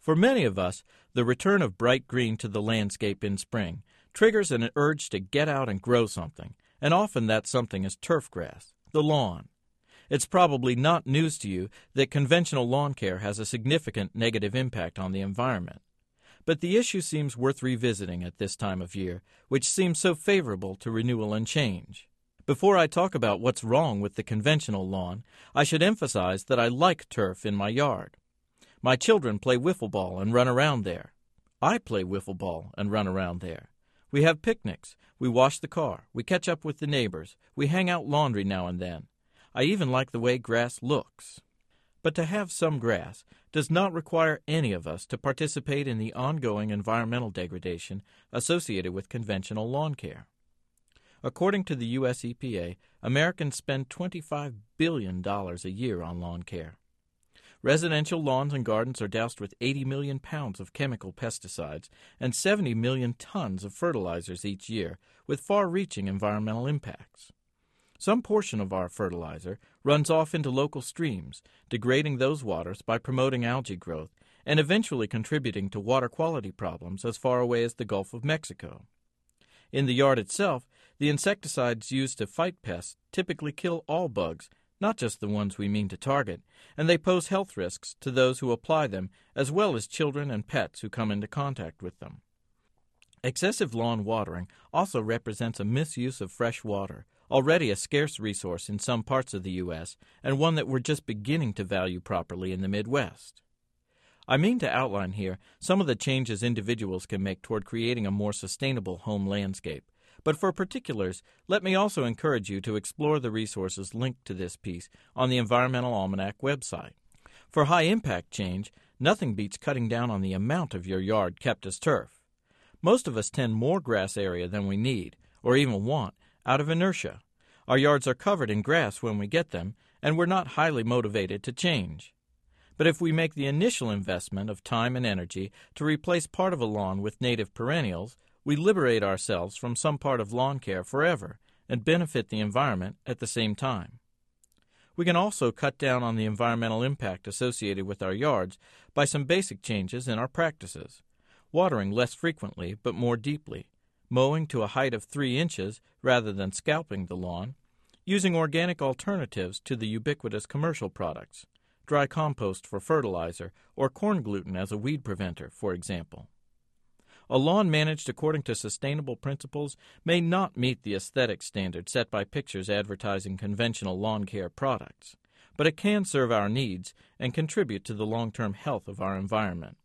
For many of us, the return of bright green to the landscape in spring triggers an urge to get out and grow something, and often that something is turf grass, the lawn. It's probably not news to you that conventional lawn care has a significant negative impact on the environment. But the issue seems worth revisiting at this time of year, which seems so favorable to renewal and change. Before I talk about what's wrong with the conventional lawn, I should emphasize that I like turf in my yard. My children play wiffle ball and run around there. I play wiffle ball and run around there. We have picnics, we wash the car, we catch up with the neighbors, we hang out laundry now and then. I even like the way grass looks. But to have some grass does not require any of us to participate in the ongoing environmental degradation associated with conventional lawn care. According to the U.S. EPA, Americans spend $25 billion a year on lawn care. Residential lawns and gardens are doused with 80 million pounds of chemical pesticides and 70 million tons of fertilizers each year, with far-reaching environmental impacts. Some portion of our fertilizer runs off into local streams, degrading those waters by promoting algae growth and eventually contributing to water quality problems as far away as the Gulf of Mexico. In the yard itself, the insecticides used to fight pests typically kill all bugs, not just the ones we mean to target, and they pose health risks to those who apply them as well as children and pets who come into contact with them. Excessive lawn watering also represents a misuse of fresh water, already a scarce resource in some parts of the U.S. and one that we're just beginning to value properly in the Midwest. I mean to outline here some of the changes individuals can make toward creating a more sustainable home landscape. But for particulars, let me also encourage you to explore the resources linked to this piece on the Environmental Almanac website. For high-impact change, nothing beats cutting down on the amount of your yard kept as turf. Most of us tend more grass area than we need, or even want, out of inertia. Our yards are covered in grass when we get them, and we're not highly motivated to change. But if we make the initial investment of time and energy to replace part of a lawn with native perennials, we liberate ourselves from some part of lawn care forever and benefit the environment at the same time. We can also cut down on the environmental impact associated with our yards by some basic changes in our practices. Watering less frequently but more deeply, mowing to a height of 3 inches rather than scalping the lawn, using organic alternatives to the ubiquitous commercial products, dry compost for fertilizer or corn gluten as a weed preventer, for example. A lawn managed according to sustainable principles may not meet the aesthetic standards set by pictures advertising conventional lawn care products, but it can serve our needs and contribute to the long-term health of our environment.